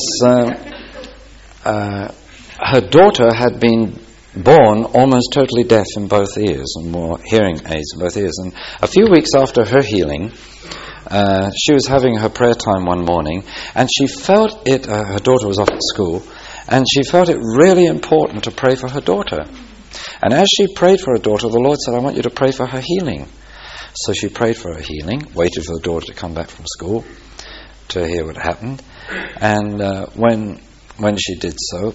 S1: her daughter had been born almost totally deaf in both ears, and wore hearing aids in both ears. And a few weeks after her healing, she was having her prayer time one morning, and she felt it, her daughter was off at school, and she felt it really important to pray for her daughter. And as she prayed for her daughter, the Lord said, I want you to pray for her healing. So she prayed for her healing, waited for the daughter to come back from school to hear what happened. And when she did so,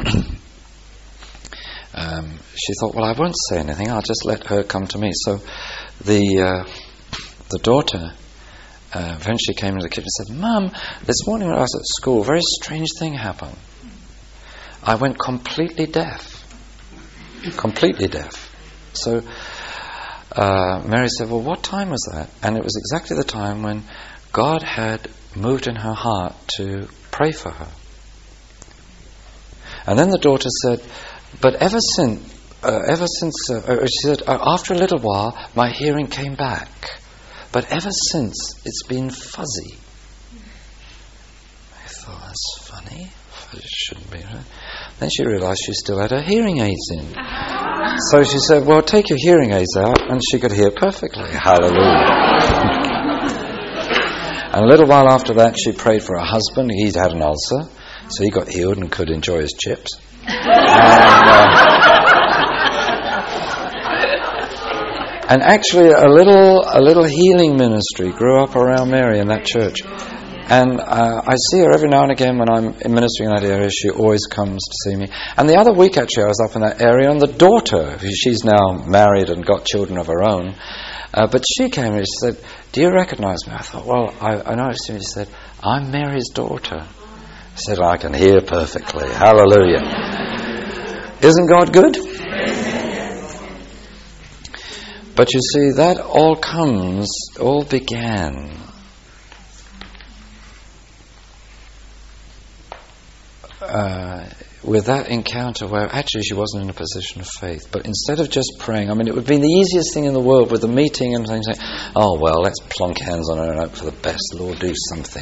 S1: she thought, well, I won't say anything, I'll just let her come to me. So the daughter when she came into the kitchen said, Mum, this morning when I was at school, a very strange thing happened. I went completely deaf. Completely deaf. So Mary said, well, what time was that? And it was exactly the time when God had moved in her heart to pray for her. And then the daughter said, but ever since, she said, after a little while, my hearing came back. But ever since, it's been fuzzy. I thought, that's funny. It shouldn't be. Right? Then she realized she still had her hearing aids in. So she said, well, take your hearing aids out, and she could hear perfectly. Hallelujah. And a little while after that, she prayed for her husband. He'd had an ulcer, so he got healed and could enjoy his chips. And actually, a little healing ministry grew up around Mary in that church. And I see her every now and again when I'm ministering in that area. She always comes to see me. And the other week, actually, I was up in that area, and the daughter, she's now married and got children of her own, but she came and she said, do you recognize me? I thought, well, I noticed him. She said, I'm Mary's daughter. I said, I can hear perfectly. Hallelujah. Isn't God good? But you see, that all began with that encounter where actually she wasn't in a position of faith. But instead of just praying, I mean, it would be the easiest thing in the world with the meeting and things like, oh, well, let's plonk hands on her and hope for the best. Lord, do something.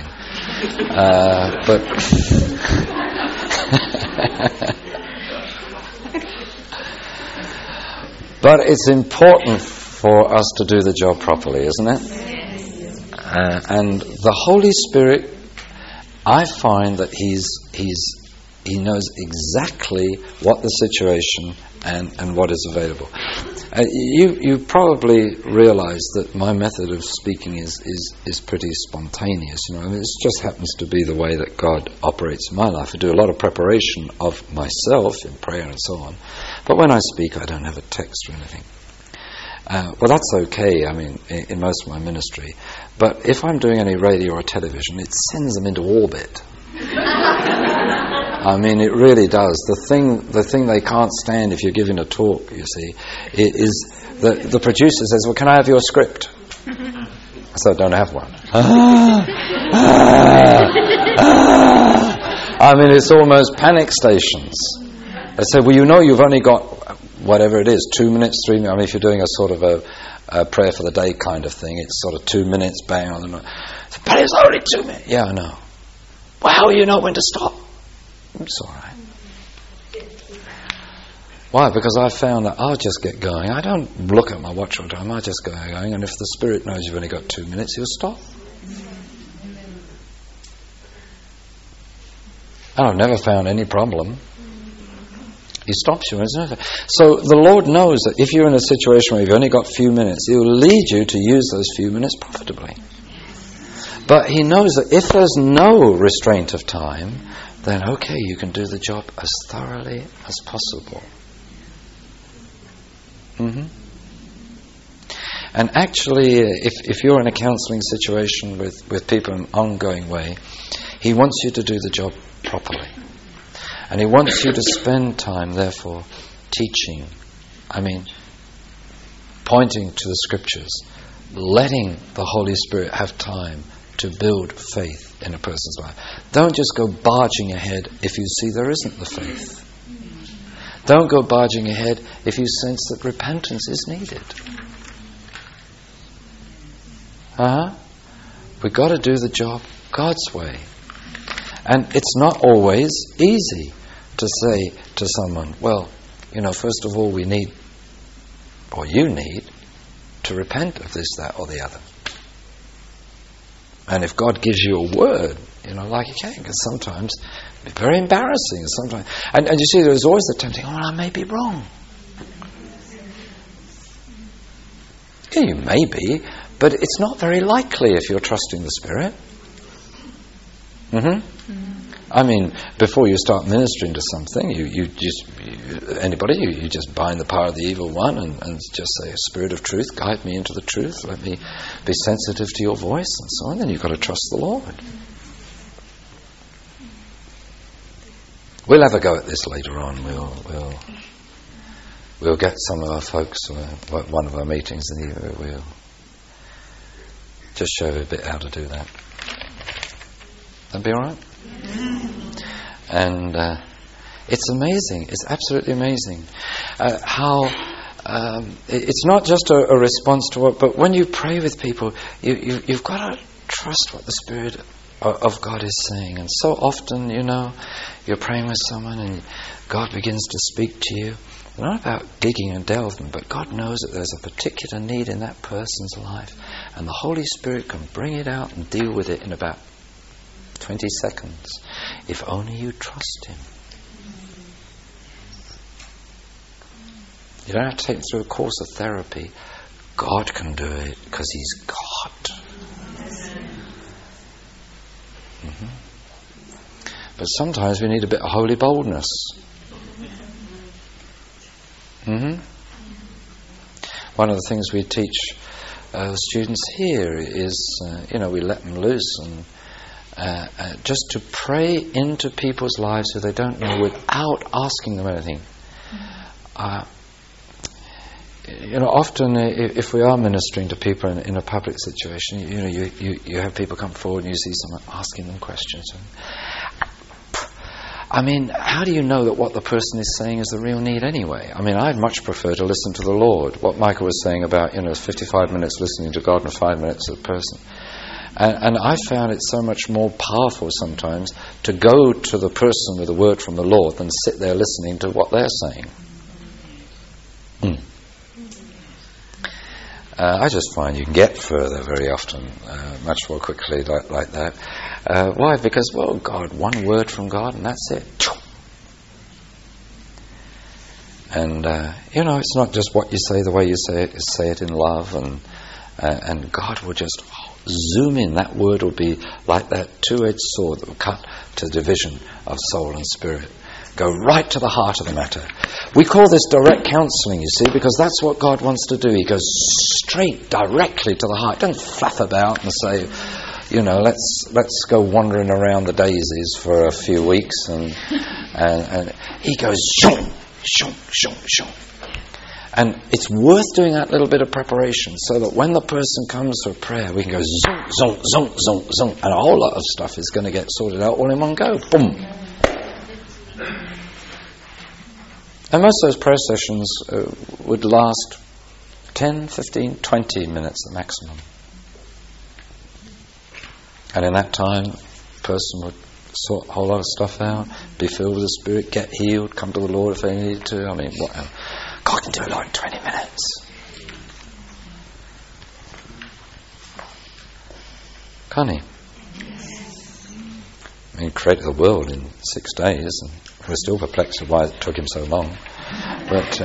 S1: But it's important for us to do the job properly, isn't it? And the Holy Spirit, I find that He knows exactly what the situation and what is available. You probably realize that my method of speaking is pretty spontaneous. You know, I mean, it just happens to be the way that God operates in my life. I do a lot of preparation of myself in prayer and so on. But when I speak, I don't have a text or anything. Well, that's okay, I mean, in most of my ministry. But if I'm doing any radio or television, it sends them into orbit. I mean, it really does. The thing they can't stand if you're giving a talk, you see, is the producer says, well, can I have your script? So I don't have one. I mean, it's almost panic stations. They say, well, you know you've only got whatever it is, 2 minutes, 3 minutes. I mean, if you're doing a sort of a prayer for the day kind of thing, it's sort of 2 minutes, bang on the minute. But it's only 2 minutes. Yeah, I know. Well, how do you know when to stop? It's all right. Why? Because I've found that I'll just get going. I don't look at my watch all the time. I just go going, and if the Spirit knows you've only got 2 minutes, He'll stop. And I've never found any problem. He stops you, isn't it? So the Lord knows that if you're in a situation where you've only got a few minutes, He will lead you to use those few minutes profitably. But He knows that if there's no restraint of time, then okay, you can do the job as thoroughly as possible. And actually, if you're in a counselling situation with people in an ongoing way, He wants you to do the job properly. And He wants you to spend time, therefore, teaching. I mean, pointing to the Scriptures, letting the Holy Spirit have time to build faith in a person's life. Don't just go barging ahead if you see there isn't the faith. Don't go barging ahead if you sense that repentance is needed. We've got to do the job God's way. And it's not always easy to say to someone, well, you know, first of all we need, or you need, to repent of this, that, or the other. And if God gives you a word, you know, like He can, because sometimes it's very embarrassing. Sometimes, and you see, there's always the tempting, oh, I may be wrong. Yeah, you may be, but it's not very likely if you're trusting the Spirit. I mean, before you start ministering to something, you just bind the power of the evil one and just say, Spirit of truth, guide me into the truth. Let me be sensitive to your voice and so on. Then you've got to trust the Lord. We'll have a go at this later on. We'll get some of our folks at one of our meetings and we'll just show you a bit how to do that. That'd be all right? And it's amazing. It's absolutely amazing how it's not just a response to what, but when you pray with people, you've got to trust what the Spirit of God is saying. And so often, you know, you're praying with someone and God begins to speak to you. It's not about digging and delving, but God knows that there's a particular need in that person's life, and the Holy Spirit can bring it out and deal with it in about 20 seconds, if only you trust Him. You don't have to take them through a course of therapy. God can do it because He's God. But sometimes we need a bit of holy boldness. One of the things we teach students here is, we let them loose and just to pray into people's lives who they don't know without asking them anything. Often if we are ministering to people in a public situation, you have people come forward and you see someone asking them questions. I mean, how do you know that what the person is saying is the real need anyway? I mean, I'd much prefer to listen to the Lord. What Michael was saying about, 55 minutes listening to God and 5 minutes to the person. And I found it so much more powerful sometimes to go to the person with a word from the Lord than sit there listening to what they're saying. I just find you can get further very often, much more quickly like that. Why? Because, God, one word from God and that's it. And, it's not just what you say, the way you say it in love, and God will just zoom in. That word will be like that two-edged sword that will cut to the division of soul and spirit. Go right to the heart of the matter. We call this direct counselling, you see, because that's what God wants to do. He goes straight, directly to the heart. Don't fluff about and say, let's go wandering around the daisies for a few weeks. And he goes, shoo, shoo, shoo, shoo. And it's worth doing that little bit of preparation so that when the person comes for prayer, we can go zonk, zonk, zonk, zonk, zonk, and a whole lot of stuff is going to get sorted out all in one go. Boom. And most of those prayer sessions would last 10, 15, 20 minutes at the maximum. And in that time, the person would sort a whole lot of stuff out, be filled with the Spirit, get healed, come to the Lord if they needed to. I mean, God can do a lot in 20 minutes. Can't he? I mean, he created the world in 6 days, and we're still perplexed at why it took him so long. But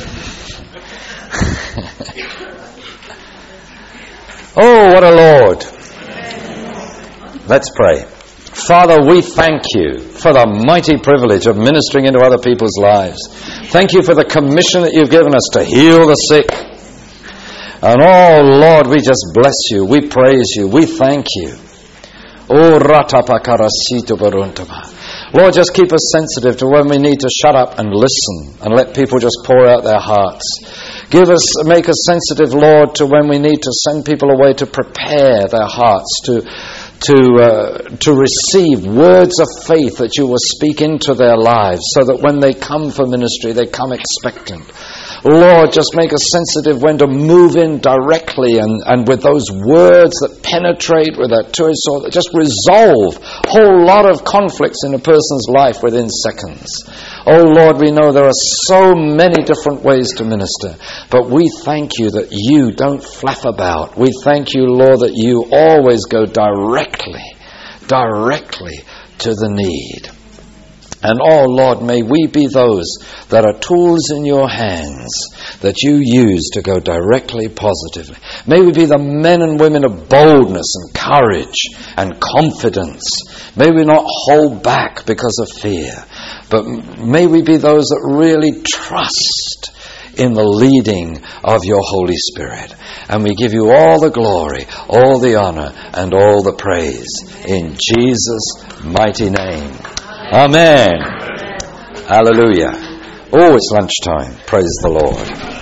S1: oh, what a Lord! Let's pray. Father, we thank you for the mighty privilege of ministering into other people's lives. Thank you for the commission that you've given us to heal the sick. And oh, Lord, we just bless you. We praise you. We thank you. Oh, ratapakarasito baruntama. Lord, just keep us sensitive to when we need to shut up and listen and let people just pour out their hearts. Make us sensitive, Lord, to when we need to send people away to prepare their hearts to receive words of faith that you will speak into their lives so that when they come for ministry, they come expectant. Lord, just make us sensitive when to move in directly and with those words that penetrate with that two-edged sword that just resolve a whole lot of conflicts in a person's life within seconds. Oh Lord, we know there are so many different ways to minister, but we thank you that you don't fluff about. We thank you, Lord, that you always go directly to the need. And oh Lord, may we be those that are tools in your hands that you use to go directly positively. May we be the men and women of boldness and courage and confidence. May we not hold back because of fear, but may we be those that really trust in the leading of your Holy Spirit. And we give you all the glory, all the honor, and all the praise in Jesus' mighty name. Amen. Hallelujah. Oh, it's lunchtime. Praise the Lord.